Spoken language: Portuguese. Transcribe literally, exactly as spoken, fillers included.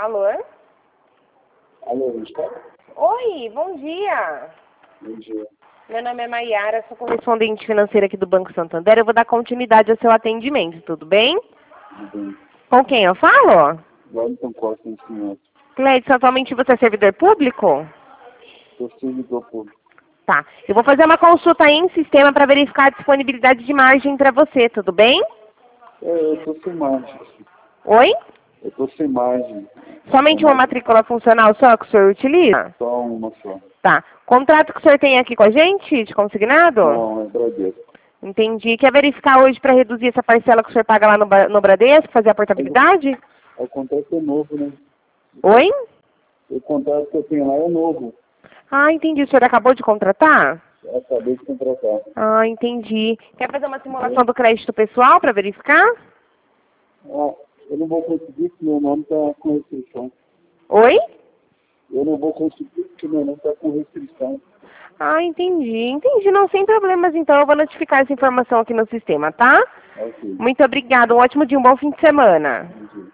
Alô? Alô, está? Oi, bom dia. Bom dia. Meu nome é Maiara, sou correspondente financeira aqui do Banco Santander. Eu vou dar continuidade ao seu atendimento, tudo bem? Tudo bem. Com quem eu falo? Wellington Costa, ensinante. Cleiton, atualmente você é servidor público? Sou servidor público. Tá. Eu vou fazer uma consulta aí em sistema para verificar a disponibilidade de margem para você, tudo bem? É, eu estou sem margem. Oi? Eu estou sem margem. Somente uma matrícula funcional só que o senhor utiliza? Só uma só. Tá. Contrato que o senhor tem aqui com a gente, de consignado? Não, é Bradesco. Entendi. Quer verificar hoje para reduzir essa parcela que o senhor paga lá no, Ba- no Bradesco, fazer a portabilidade? O contrato é novo, né? Oi? O contrato que eu tenho lá é novo. Ah, entendi. O senhor acabou de contratar? Eu acabei de contratar. Ah, entendi. Quer fazer uma simulação do crédito pessoal para verificar? Ah, eu não vou conseguir porque meu nome está com restrição. Oi? Eu não vou conseguir porque meu nome está com restrição. Ah, entendi. Entendi. Não, sem problemas. Então, eu vou notificar essa informação aqui no sistema, tá? Ok. Muito obrigada. Um ótimo dia, um bom fim de semana. Entendi.